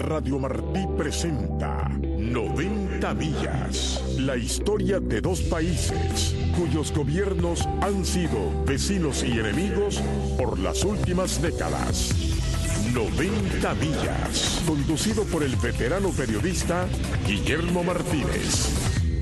Radio Martí presenta 90 millas, la historia de dos países cuyos gobiernos han sido vecinos y enemigos por las últimas décadas. 90 millas, conducido por el veterano periodista Guillermo Martínez.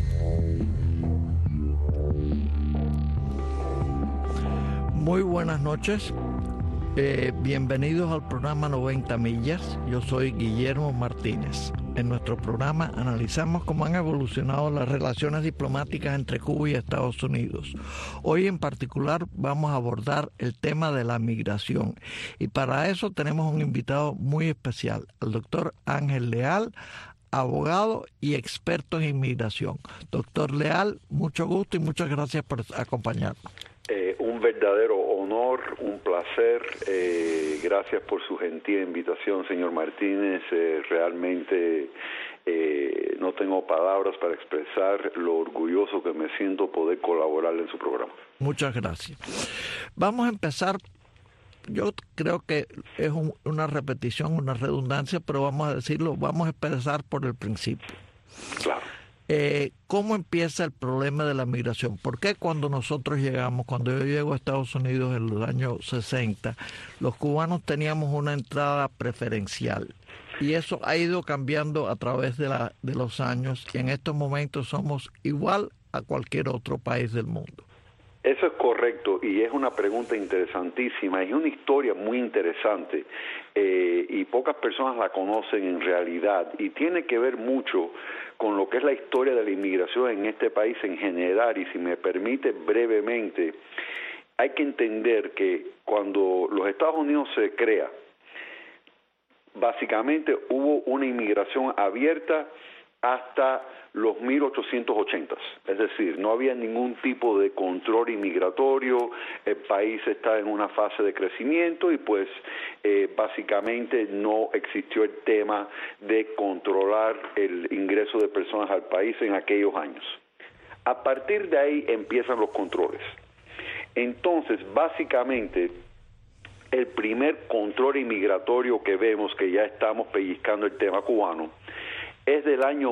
Muy buenas noches. Bienvenidos al programa 90 millas. Yo soy Guillermo Martínez. En nuestro programa analizamos cómo han evolucionado las relaciones diplomáticas entre Cuba y Estados Unidos. Hoy en particular vamos a abordar el tema de la migración. Y para eso tenemos un invitado muy especial, el doctor Ángel Leal, abogado y experto en inmigración. Doctor Leal, mucho gusto y muchas gracias por acompañarnos. Un verdadero honor, un placer. Gracias por su gentil invitación, señor Martínez. Realmente no tengo palabras para expresar lo orgulloso que me siento poder colaborar en su programa. Muchas gracias. Vamos a empezar. Yo creo que es una repetición, una redundancia, pero vamos a decirlo, vamos a empezar por el principio. Claro. ¿Cómo empieza el problema de la migración? ¿Por qué cuando nosotros llegamos, cuando yo llego a Estados Unidos en los años 60, los cubanos teníamos una entrada preferencial? Y eso ha ido cambiando a través de los años y en estos momentos somos igual a cualquier otro país del mundo. Eso es correcto y es una pregunta interesantísima, es una historia muy interesante y pocas personas la conocen en realidad y tiene que ver mucho con lo que es la historia de la inmigración en este país en general. Y si me permite brevemente, hay que entender que cuando los Estados Unidos se crea, básicamente hubo una inmigración abierta hasta los 1880, es decir, no había ningún tipo de control inmigratorio, el país está en una fase de crecimiento y pues básicamente no existió el tema de controlar el ingreso de personas al país en aquellos años. A partir de ahí empiezan los controles. Entonces, básicamente, el primer control inmigratorio que vemos, que ya estamos pellizcando el tema cubano, es del año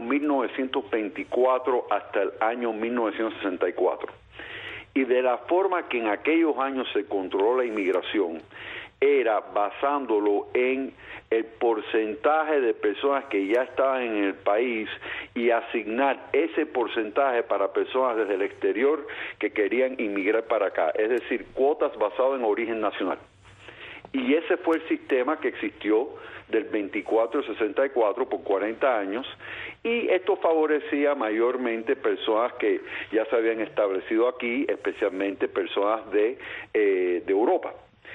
1924 hasta el año 1964. Y de la forma que en aquellos años se controló la inmigración, era basándolo en el porcentaje de personas que ya estaban en el país y asignar ese porcentaje para personas desde el exterior que querían inmigrar para acá, es decir, cuotas basadas en origen nacional. Y ese fue el sistema que existió del 24 al 64 por 40 años, y esto favorecía mayormente personas que ya se habían establecido aquí, especialmente personas de Europa,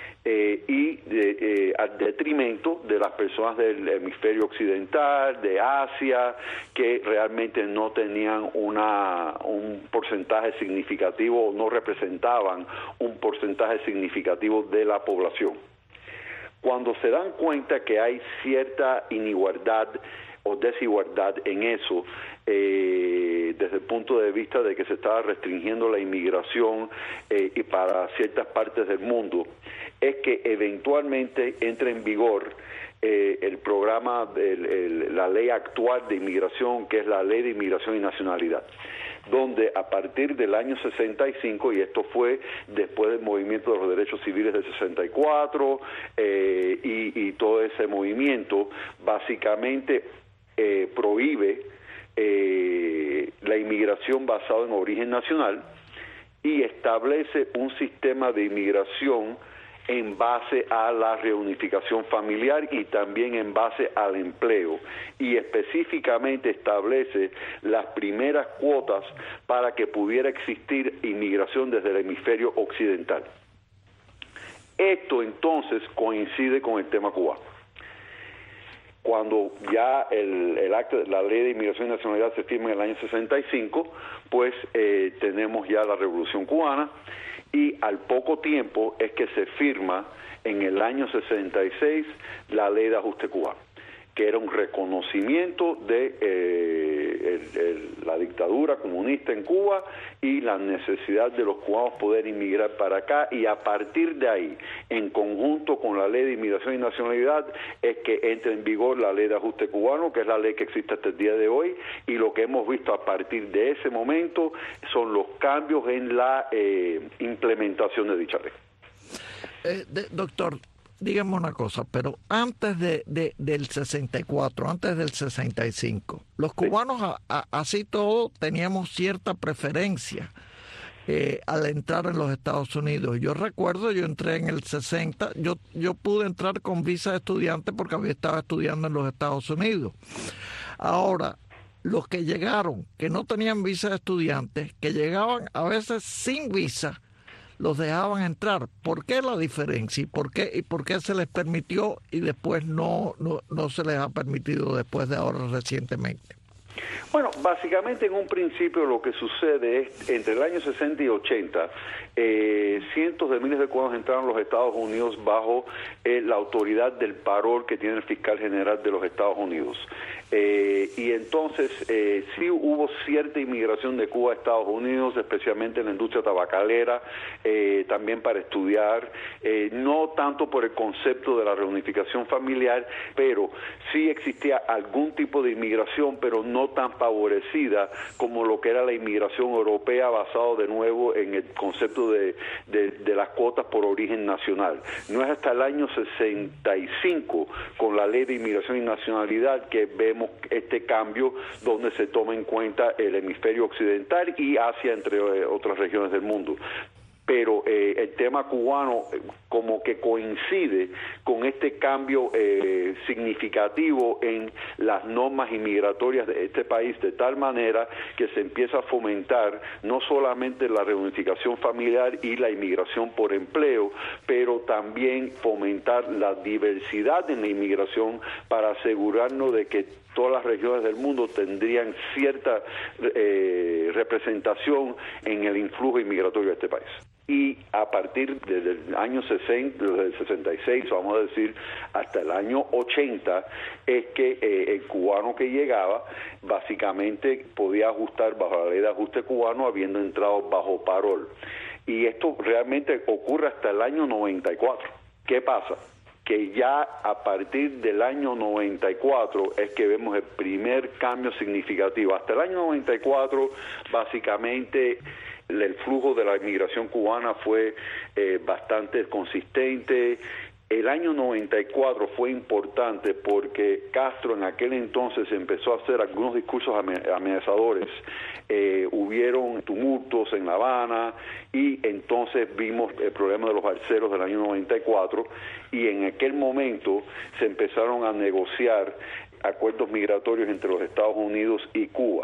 al detrimento de las personas del hemisferio occidental, de Asia, que realmente no tenían un porcentaje significativo o no representaban un porcentaje significativo de la población. Cuando se dan cuenta que hay cierta inigualdad o desigualdad en eso, desde el punto de vista de que se estaba restringiendo la inmigración y para ciertas partes del mundo, es que eventualmente entra en vigor el programa, la ley actual de inmigración, que es la Ley de Inmigración y Nacionalidad, donde a partir del año 65, y esto fue después del movimiento de los derechos civiles del 64, y todo ese movimiento, básicamente prohíbe la inmigración basada en origen nacional y establece un sistema de inmigración en base a la reunificación familiar y también en base al empleo, y específicamente establece las primeras cuotas para que pudiera existir inmigración desde el hemisferio occidental. Esto entonces coincide con el tema cubano. Cuando ya el acta, la Ley de Inmigración y Nacionalidad se firma en el año 65, pues tenemos ya la Revolución Cubana, y al poco tiempo es que se firma en el año 66 la Ley de Ajuste Cubano. que era un reconocimiento de la dictadura comunista en Cuba y la necesidad de los cubanos poder inmigrar para acá, y a partir de ahí, en conjunto con la Ley de Inmigración y Nacionalidad, es que entra en vigor la Ley de Ajuste Cubano, que es la ley que existe hasta el día de hoy, y lo que hemos visto a partir de ese momento son los cambios en la implementación de dicha ley. Doctor, dígame una cosa, pero antes del 64, antes del 65, los cubanos así todo teníamos cierta preferencia al entrar en los Estados Unidos. Yo recuerdo, yo entré en el 60, yo pude entrar con visa de estudiante porque había estado estudiando en los Estados Unidos. Ahora, los que llegaron, que no tenían visa de estudiante, que llegaban a veces sin visa, los dejaban entrar. ¿Por qué la diferencia? ¿Y por qué se les permitió y después no se les ha permitido después de ahora recientemente? Bueno, básicamente en un principio lo que sucede es, entre el año 60 y 80, cientos de miles de cubanos entraron a los Estados Unidos bajo la autoridad del parol que tiene el fiscal general de los Estados Unidos. Y entonces sí hubo cierta inmigración de Cuba a Estados Unidos, especialmente en la industria tabacalera, también para estudiar, no tanto por el concepto de la reunificación familiar, pero sí existía algún tipo de inmigración, pero no tan favorecida como lo que era la inmigración europea, basado de nuevo en el concepto de las cuotas por origen nacional. No es hasta el año 65, con la Ley de Inmigración y Nacionalidad, que vemos este cambio donde se toma en cuenta el hemisferio occidental y Asia, entre otras regiones del mundo. Pero el tema cubano como que coincide con este cambio significativo en las normas inmigratorias de este país, de tal manera que se empieza a fomentar no solamente la reunificación familiar y la inmigración por empleo, pero también fomentar la diversidad en la inmigración para asegurarnos de que todas las regiones del mundo tendrían cierta representación en el influjo inmigratorio de este país. Y a partir del año 60, desde el 66, vamos a decir, hasta el año 80, es que el cubano que llegaba básicamente podía ajustar bajo la Ley de Ajuste Cubano, habiendo entrado bajo parol. Y esto realmente ocurre hasta el año 94. ¿Qué pasa? Que ya a partir del año 94 es que vemos el primer cambio significativo. Hasta el año 94, básicamente, el flujo de la inmigración cubana fue bastante consistente. El año 94 fue importante porque Castro en aquel entonces empezó a hacer algunos discursos amenazadores. Hubieron tumultos en La Habana y entonces vimos el problema de los balseros del año 94, y en aquel momento se empezaron a negociar acuerdos migratorios entre los Estados Unidos y Cuba.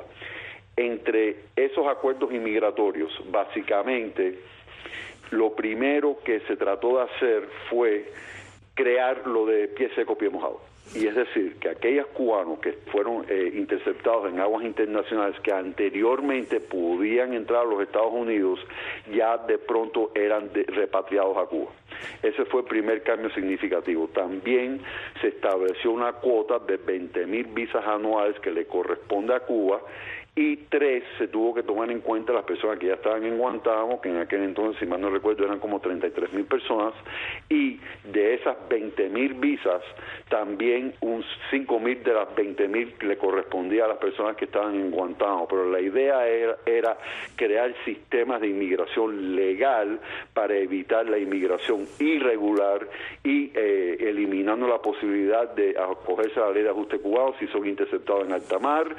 Entre esos acuerdos inmigratorios, básicamente, lo primero que se trató de hacer fue crear lo de pie seco, pie mojado. Y es decir, que aquellos cubanos que fueron interceptados en aguas internacionales, que anteriormente podían entrar a los Estados Unidos, ya de pronto eran repatriados a Cuba. Ese fue el primer cambio significativo. También se estableció una cuota de 20,000 visas anuales que le corresponde a Cuba, y 3, se tuvo que tomar en cuenta las personas que ya estaban en Guantánamo, que en aquel entonces, si mal no recuerdo, eran como 33,000 personas, y de esas 20,000 visas, también 5,000 de las 20,000 le correspondía a las personas que estaban en Guantánamo. Pero la idea era crear sistemas de inmigración legal para evitar la inmigración irregular y eliminando la posibilidad de acogerse a la Ley de Ajuste Cubano si son interceptados en alta mar,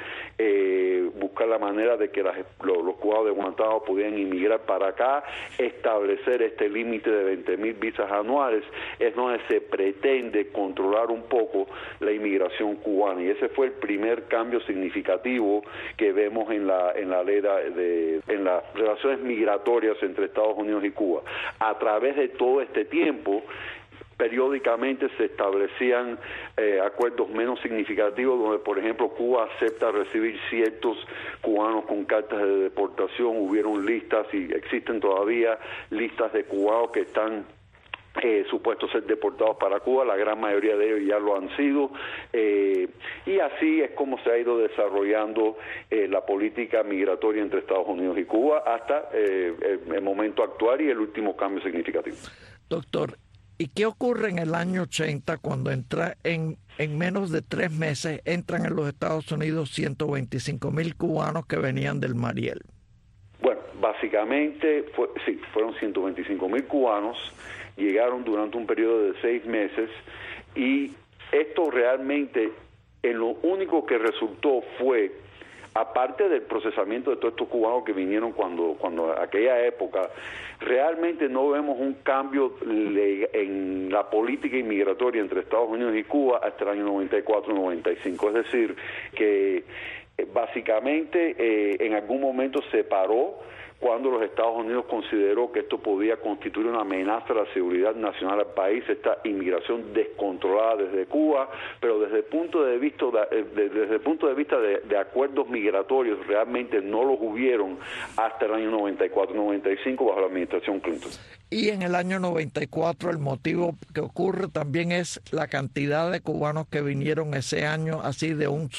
buscar la manera de que los cubanos de Guantánamo pudieran inmigrar para acá, establecer este límite de 20,000 visas anuales. Es donde se pretende controlar un poco la inmigración cubana, y ese fue el primer cambio significativo que vemos en la ley en las relaciones migratorias entre Estados Unidos y Cuba. A través de todo este tiempo, periódicamente se establecían acuerdos menos significativos, donde, por ejemplo, Cuba acepta recibir ciertos cubanos con cartas de deportación. Hubieron listas, y existen todavía listas de cubanos que están supuestos ser deportados para Cuba. La gran mayoría de ellos ya lo han sido, y así es como se ha ido desarrollando la política migratoria entre Estados Unidos y Cuba hasta el momento actual y el último cambio significativo. Doctor, ¿y qué ocurre en el año 80 cuando entra en menos de 3 meses entran en los Estados Unidos 125,000 cubanos que venían del Mariel? Bueno, básicamente fueron 125,000 cubanos, llegaron durante un periodo de 6 meses, y esto realmente en lo único que resultó fue, aparte del procesamiento de todos estos cubanos que vinieron cuando aquella época, realmente no vemos un cambio en la política inmigratoria entre Estados Unidos y Cuba hasta el año 94-95. Es decir, que básicamente en algún momento se paró cuando los Estados Unidos consideró que esto podía constituir una amenaza a la seguridad nacional al país, esta inmigración descontrolada desde Cuba, pero desde el punto de vista de acuerdos migratorios realmente no los hubieron hasta el año 94-95 bajo la administración Clinton. Y en el año 94 el motivo que ocurre también es la cantidad de cubanos que vinieron ese año así de un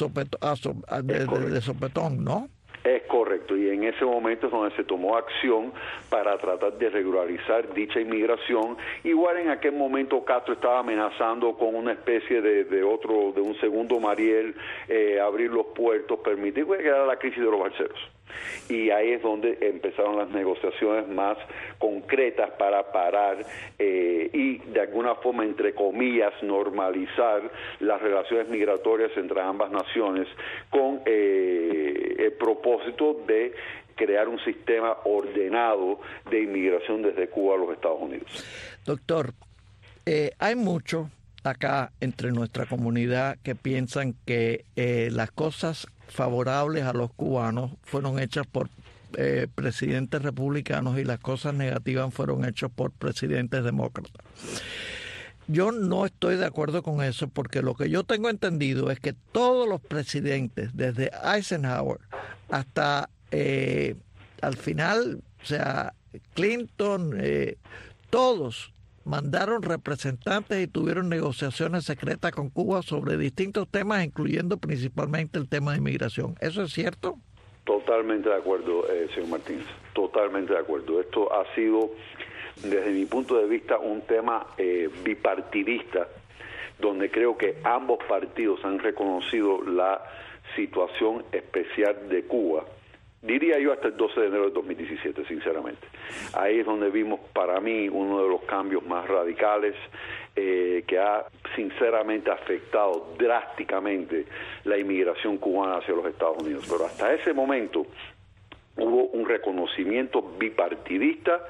de sopetón, ¿no? Es correcto, y en ese momento es donde se tomó acción para tratar de regularizar dicha inmigración. Igual en aquel momento Castro estaba amenazando con una especie de un segundo Mariel, abrir los puertos, permitir que era la crisis de los balseros. Y ahí es donde empezaron las negociaciones más concretas para parar y de alguna forma, entre comillas, normalizar las relaciones migratorias entre ambas naciones con el propósito de crear un sistema ordenado de inmigración desde Cuba a los Estados Unidos. Doctor, hay mucho acá entre nuestra comunidad que piensan que las cosas favorables a los cubanos fueron hechas por presidentes republicanos y las cosas negativas fueron hechas por presidentes demócratas. Yo no estoy de acuerdo con eso, porque lo que yo tengo entendido es que todos los presidentes, desde Eisenhower hasta al final, o sea, Clinton, todos mandaron representantes y tuvieron negociaciones secretas con Cuba sobre distintos temas, incluyendo principalmente el tema de inmigración. ¿Eso es cierto? Totalmente de acuerdo, señor Martínez. Totalmente de acuerdo. Esto ha sido, desde mi punto de vista, un tema bipartidista, donde creo que ambos partidos han reconocido la situación especial de Cuba. Diría yo hasta el 12 de enero de 2017, sinceramente. Ahí es donde vimos, para mí, uno de los cambios más radicales que ha, sinceramente, afectado drásticamente la inmigración cubana hacia los Estados Unidos. Pero hasta ese momento hubo un reconocimiento bipartidista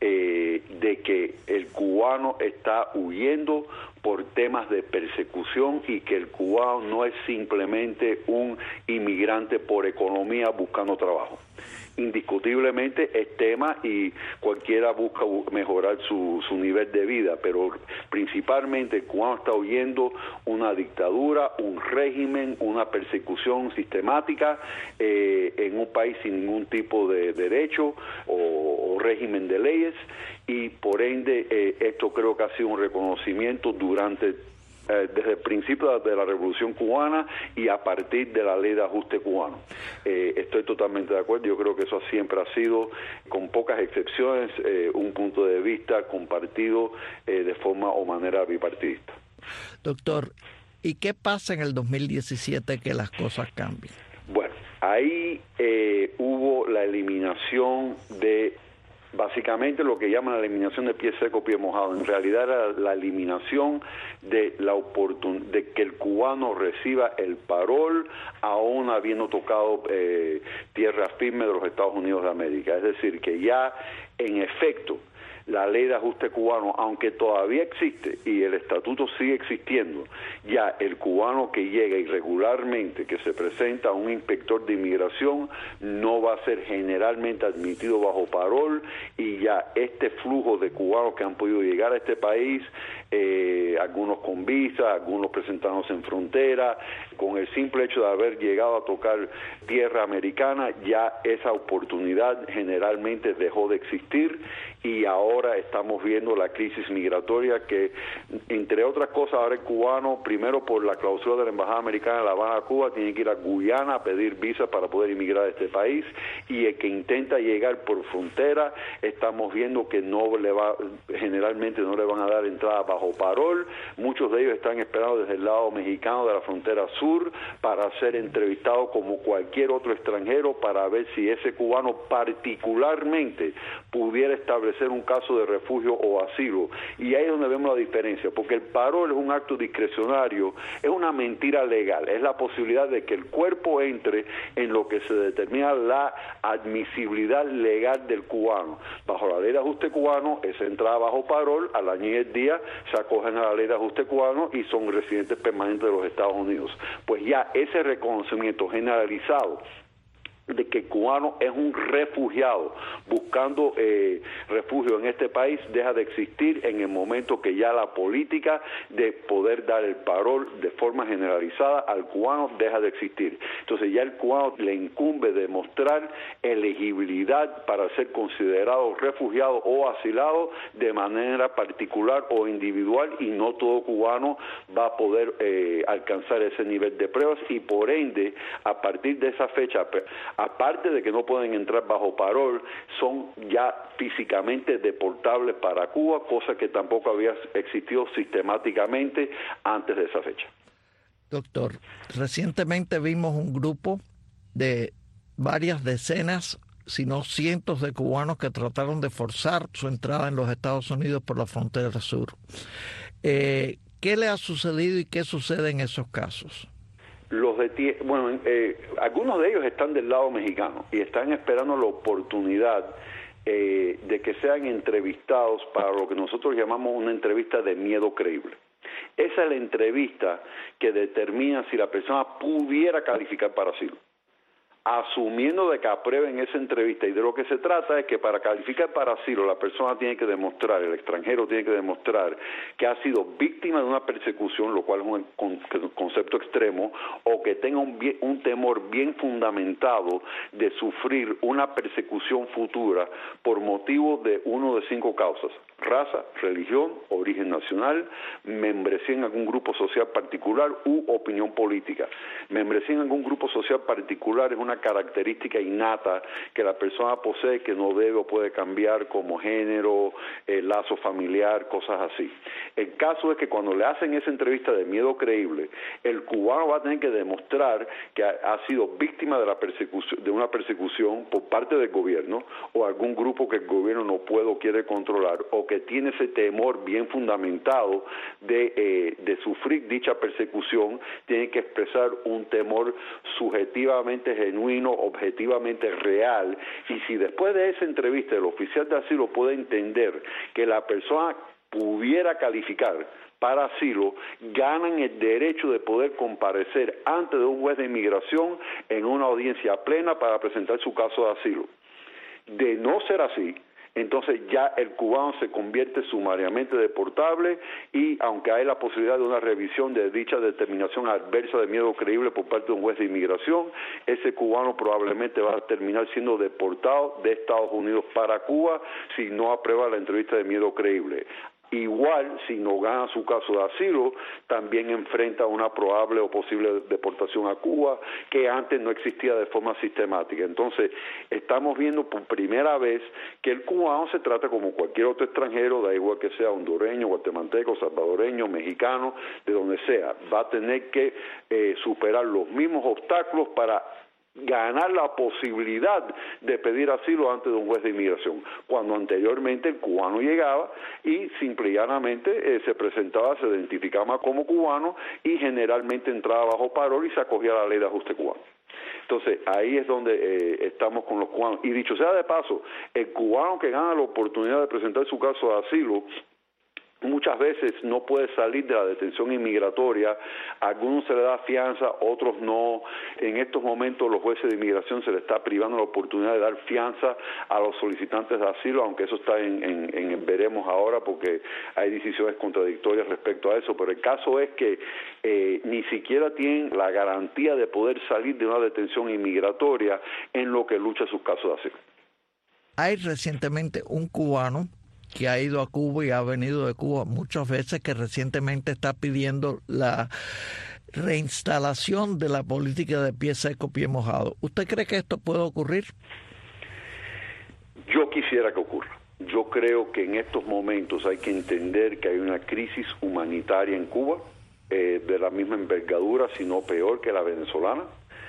de que el cubano está huyendo por temas de persecución y que el cubano no es simplemente un inmigrante por economía buscando trabajo. Indiscutiblemente es tema y cualquiera busca mejorar su nivel de vida, pero principalmente el cubano está huyendo una dictadura, un régimen, una persecución sistemática en un país sin ningún tipo de derecho o régimen de leyes, y por ende esto creo que ha sido un reconocimiento desde el principio de la Revolución Cubana y a partir de la Ley de Ajuste cubano. Estoy totalmente de acuerdo. Yo creo que eso siempre ha sido, con pocas excepciones, un punto de vista compartido de forma o manera bipartidista. Doctor, ¿y qué pasa en el 2017 que las cosas cambien? Bueno, ahí hubo la eliminación de, básicamente, lo que llaman la eliminación de pie seco, pie mojado. En realidad era la eliminación de la oportunidad de que el cubano reciba el parol aún habiendo tocado tierra firme de los Estados Unidos de América. Es decir, que ya en efecto la ley de ajuste cubano, aunque todavía existe y el estatuto sigue existiendo, ya el cubano que llega irregularmente, que se presenta a un inspector de inmigración, no va a ser generalmente admitido bajo parol, y ya este flujo de cubanos que han podido llegar a este país algunos con visa, algunos presentándose en frontera. Con el simple hecho de haber llegado a tocar tierra americana, ya esa oportunidad generalmente dejó de existir, y ahora estamos viendo la crisis migratoria que, entre otras cosas, ahora el cubano, primero por la clausura de la Embajada Americana en La Habana, Cuba, tiene que ir a Guyana a pedir visa para poder emigrar a este país, y el que intenta llegar por frontera, estamos viendo que generalmente no le van a dar entrada bajo parol. Muchos de ellos están esperando desde el lado mexicano de la frontera sur para ser entrevistados como cualquier otro extranjero, para ver si ese cubano particularmente pudiera establecer un caso de refugio o asilo. Y ahí es donde vemos la diferencia, porque el parol es un acto discrecionario, es una mentira legal, es la posibilidad de que el cuerpo entre en lo que se determina la admisibilidad legal del cubano. Bajo la ley de ajuste cubano, esa entrada bajo parol, al año y el día se acogen a la ley de ajuste cubano y son residentes permanentes de los Estados Unidos. Pues ya ese reconocimiento generalizado de que el cubano es un refugiado buscando refugio en este país deja de existir en el momento que ya la política de poder dar el parol de forma generalizada al cubano deja de existir. Entonces ya el cubano le incumbe demostrar elegibilidad para ser considerado refugiado o asilado de manera particular o individual, y no todo cubano va a poder alcanzar ese nivel de pruebas, y por ende, a partir de esa fecha, aparte de que no pueden entrar bajo parol, son ya físicamente deportables para Cuba, cosa que tampoco había existido sistemáticamente antes de esa fecha. Doctor, recientemente vimos un grupo de varias decenas, si no cientos de cubanos que trataron de forzar su entrada en los Estados Unidos por la frontera sur. ¿Qué le ha sucedido y qué sucede en esos casos? Algunos de ellos están del lado mexicano y están esperando la oportunidad de que sean entrevistados para lo que nosotros llamamos una entrevista de miedo creíble. Esa es la entrevista que determina si la persona pudiera calificar para asilo, asumiendo de que aprueben esa entrevista. Y de lo que se trata es que para calificar para asilo la persona tiene que demostrar, el extranjero tiene que demostrar que ha sido víctima de una persecución, lo cual es un concepto extremo, o que tenga un temor bien fundamentado de sufrir una persecución futura por motivo de uno de 5 causas: raza, religión, origen nacional, membresía en algún grupo social particular u opinión política. Membresía en algún grupo social particular es una característica innata que la persona posee, que no debe o puede cambiar, como género, lazo familiar, cosas así. El caso es que cuando le hacen esa entrevista de miedo creíble, el cubano va a tener que demostrar que ha sido víctima de una persecución por parte del gobierno o algún grupo que el gobierno no puede o quiere controlar, o que tiene ese temor bien fundamentado de sufrir dicha persecución. Tiene que expresar un temor subjetivamente genuino, objetivamente real, y si después de esa entrevista el oficial de asilo puede entender que la persona pudiera calificar para asilo, ganan el derecho de poder comparecer ante de un juez de inmigración en una audiencia plena para presentar su caso de asilo. De no ser así, entonces ya el cubano se convierte sumariamente deportable, y aunque hay la posibilidad de una revisión de dicha determinación adversa de miedo creíble por parte de un juez de inmigración, ese cubano probablemente va a terminar siendo deportado de Estados Unidos para Cuba si no aprueba la entrevista de miedo creíble. Igual, si no gana su caso de asilo, también enfrenta una probable o posible deportación a Cuba, que antes no existía de forma sistemática. Entonces, estamos viendo por primera vez que el cubano se trata como cualquier otro extranjero, da igual que sea hondureño, guatemalteco, salvadoreño, mexicano, de donde sea, va a tener que superar los mismos obstáculos para ganar la posibilidad de pedir asilo ante de un juez de inmigración, cuando anteriormente el cubano llegaba y simple y llanamente se presentaba, se identificaba como cubano y generalmente entraba bajo parol y se acogía a la ley de ajuste cubano. Entonces, ahí es donde estamos con los cubanos. Y dicho sea de paso, el cubano que gana la oportunidad de presentar su caso de asilo muchas veces no puede salir de la detención inmigratoria, a algunos se le da fianza, otros no. En estos momentos los jueces de inmigración se les está privando la oportunidad de dar fianza a los solicitantes de asilo, aunque eso está en veremos ahora porque hay decisiones contradictorias respecto a eso, pero el caso es que ni siquiera tienen la garantía de poder salir de una detención inmigratoria en lo que lucha sus casos de asilo. Hay recientemente un cubano que ha ido a Cuba y ha venido de Cuba muchas veces, que recientemente está pidiendo la reinstalación de la política de pie seco, pie mojado. ¿Usted cree que esto puede ocurrir? Yo quisiera que ocurra. Yo creo que en estos momentos hay que entender que hay una crisis humanitaria en Cuba, de la misma envergadura, si no peor que la venezolana,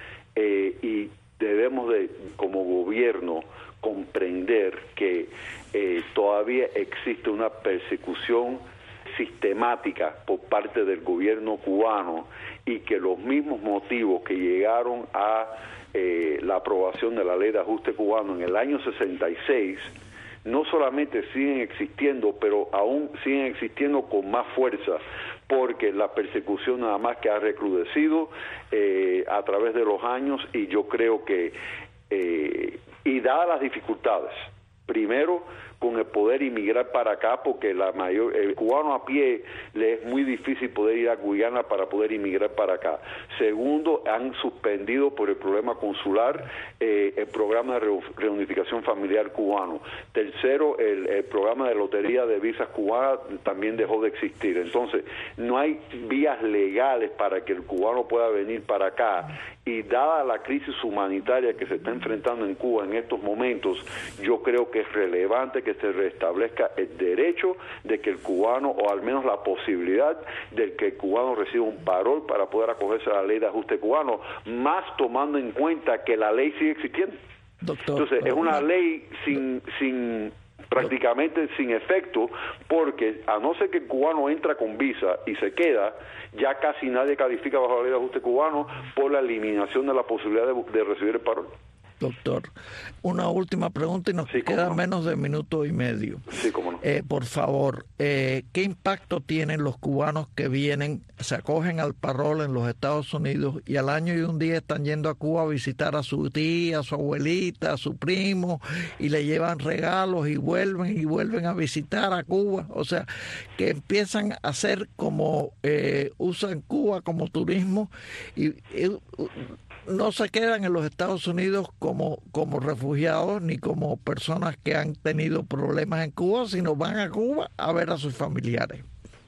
y debemos de, como gobierno, comprender que todavía existe una persecución sistemática por parte del gobierno cubano y que los mismos motivos que llegaron a la aprobación de la Ley de Ajuste Cubano en el año 66 no solamente siguen existiendo, pero aún siguen existiendo con más fuerza, porque la persecución nada más que ha recrudecido a través de los años, y yo creo que y dadas las dificultades, primero con el poder inmigrar para acá, porque el cubano a pie le es muy difícil poder ir a Guyana para poder inmigrar para acá. Segundo, han suspendido por el problema consular el programa de reunificación familiar cubano. Tercero, el programa de lotería de visas cubanas también dejó de existir. Entonces, no hay vías legales para que el cubano pueda venir para acá, y dada la crisis humanitaria que se está enfrentando en Cuba en estos momentos, yo creo que es relevante que se restablezca el derecho de que el cubano, o al menos la posibilidad de que el cubano reciba un parol para poder acogerse a la Ley de Ajuste Cubano, más tomando en cuenta que la ley sigue existiendo. Doctor, entonces, es una ley prácticamente sin efecto, porque a no ser que el cubano entra con visa y se queda, ya casi nadie califica bajo la Ley de Ajuste Cubano por la eliminación de la posibilidad de recibir el parol. Doctor, una última pregunta y nos queda menos de minuto y medio. Sí, cómo no. Por favor, ¿qué impacto tienen los cubanos que vienen, se acogen al parol en los Estados Unidos y al año y un día están yendo a Cuba a visitar a su tía, a su abuelita, a su primo, y le llevan regalos y vuelven a visitar a Cuba? O sea, que empiezan a hacer como usan Cuba como turismo y no se quedan en los Estados Unidos como refugiados ni como personas que han tenido problemas en Cuba, sino van a Cuba a ver a sus familiares.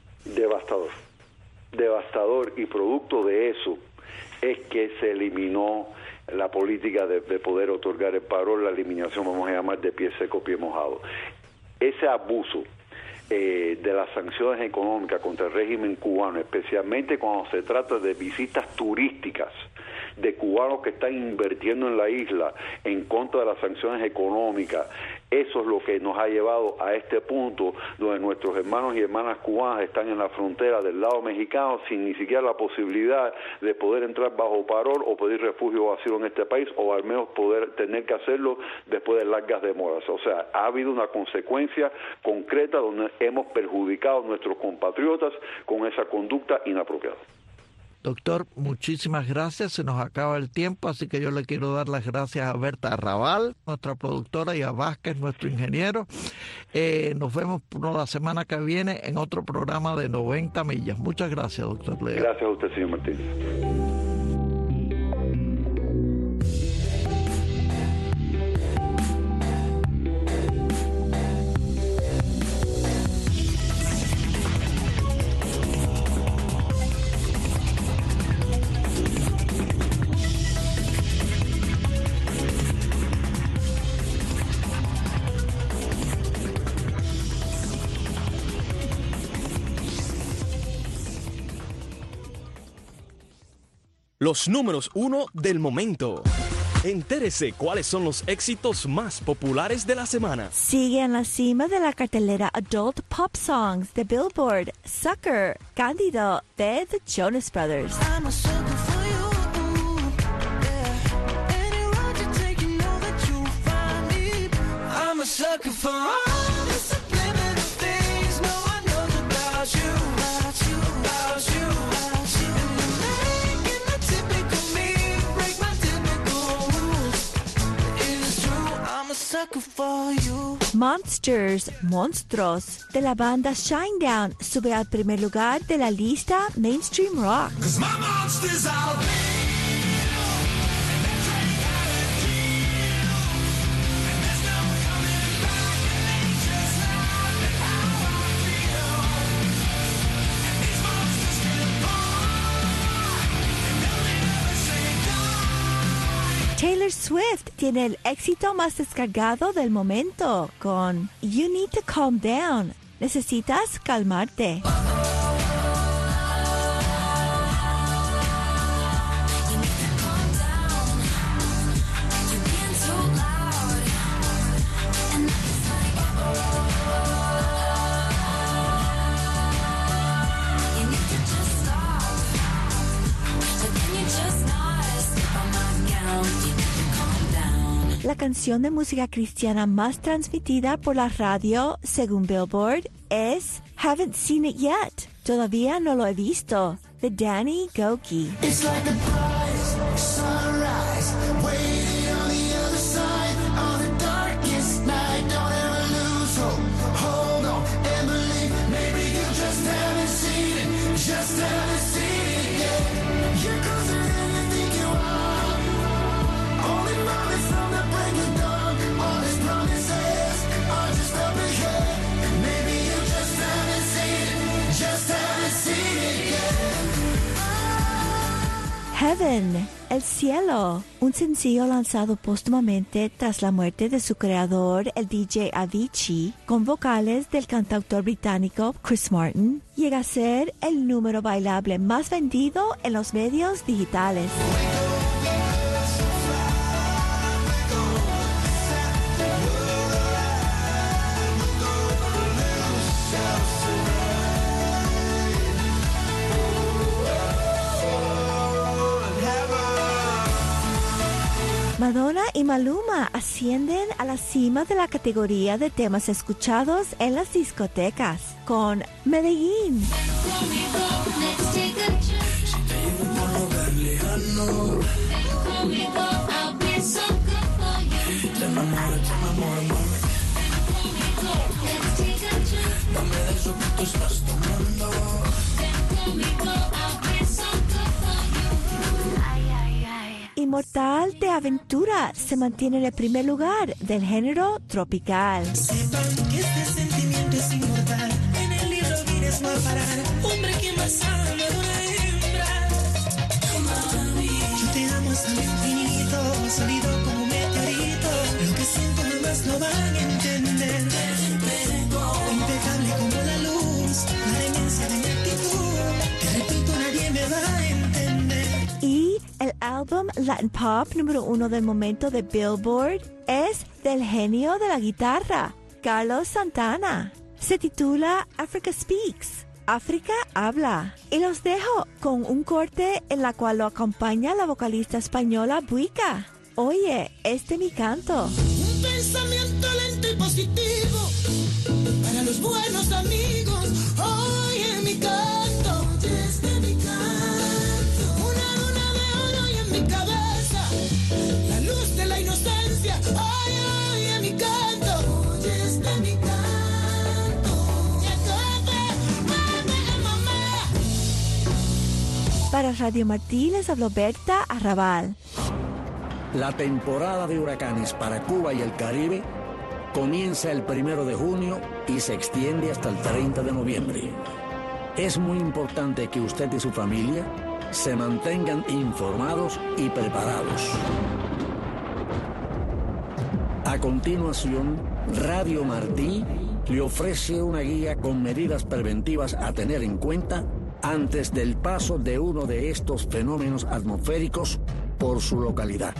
Devastador, y producto de eso es que se eliminó la política de poder otorgar el parol, la eliminación, vamos a llamar, de pie seco, pie mojado. Ese abuso de las sanciones económicas contra el régimen cubano, especialmente cuando se trata de visitas turísticas de cubanos que están invirtiendo en la isla en contra de las sanciones económicas, eso es lo que nos ha llevado a este punto donde nuestros hermanos y hermanas cubanas están en la frontera del lado mexicano sin ni siquiera la posibilidad de poder entrar bajo parol o pedir refugio o asilo en este país, o al menos poder tener que hacerlo después de largas demoras. O sea, ha habido una consecuencia concreta donde hemos perjudicado a nuestros compatriotas con esa conducta inapropiada. Doctor, muchísimas gracias. Se nos acaba el tiempo, así que yo le quiero dar las gracias a Berta Arrabal, nuestra productora, y a Vázquez, nuestro ingeniero. Nos vemos la semana que viene en otro programa de 90 millas. Muchas gracias, doctor Leo. Gracias a usted, señor Martínez. Los números 1 del momento. Entérese cuáles son los éxitos más populares de la semana. Sigue en la cima de la cartelera Adult Pop Songs de Billboard, Sucker, Cándido de The Jonas Brothers. I'm a sucker for you, yeah. Any road you take, you know that you'll find me. I'm a sucker for all the subliminal things no one knows about. sucker for you. Monsters, Monstruos, de la banda Shinedown, sube al primer lugar de la lista Mainstream Rock. 'Cause my monster's out. Taylor Swift tiene el éxito más descargado del momento con You Need to Calm Down. Necesitas calmarte. La canción de música cristiana más transmitida por la radio, según Billboard, es Haven't Seen It Yet. Todavía no lo he visto, de Danny Gokey. It's like a bright sunrise, waiting on the other side of the darkest night. Don't ever lose hope. Hold on and believe. Maybe you just haven't seen it. Just haven't seen it yet. You're closer than you think you are. Only promise from the break of dawn. All his promises are just up ahead. Maybe you just haven't seen it. Just haven't seen it yet. Heaven, El Cielo, un sencillo lanzado póstumamente tras la muerte de su creador, el DJ Avicii, con vocales del cantautor británico Chris Martin, llega a ser el número bailable más vendido en los medios digitales. Madonna y Maluma ascienden a la cima de la categoría de temas escuchados en las discotecas con Medellín. Inmortal de Aventura se mantiene en el primer lugar del género tropical. Sepan que este sentimiento es inmortal. En el libro Guinness no va a parar. Hombre que más ama de una hembra. Mami, yo te amo hasta el infinito, sólido como un meteorito. Lo que siento jamás lo van a entender. Impecable como la luz, la demencia de mi actitud. Te repito, nadie me va a entender. Y el álbum Latin Pop número 1 del momento de Billboard es del genio de la guitarra, Carlos Santana. Se titula Africa Speaks, África habla. Y los dejo con un corte en la cual lo acompaña la vocalista española Buica. Oye, mi canto. Un pensamiento lento y positivo para los buenos amigos. Oye, mi canto, desde mi canto. Una luna de oro y en mi cabeza la luz de la inocencia. Oye, mi canto, desde mi canto. Mamá. Para Radio Martí les habló Berta Arrabal. La temporada de huracanes para Cuba y el Caribe comienza el 1 de junio y se extiende hasta el 30 de noviembre. Es muy importante que usted y su familia se mantengan informados y preparados. A continuación, Radio Martí le ofrece una guía con medidas preventivas a tener en cuenta antes del paso de uno de estos fenómenos atmosféricos por su localidad.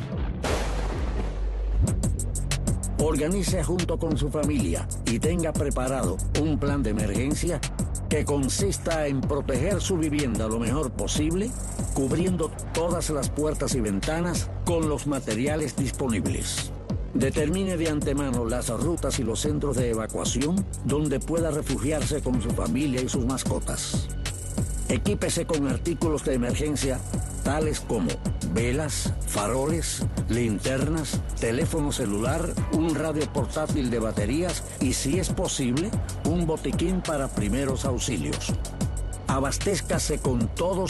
Organice junto con su familia y tenga preparado un plan de emergencia que consista en proteger su vivienda lo mejor posible, cubriendo todas las puertas y ventanas con los materiales disponibles. Determine de antemano las rutas y los centros de evacuación donde pueda refugiarse con su familia y sus mascotas. Equípese con artículos de emergencia tales como velas, faroles, linternas, teléfono celular, un radio portátil de baterías y, si es posible, un botiquín para primeros auxilios. Abastézcase con todos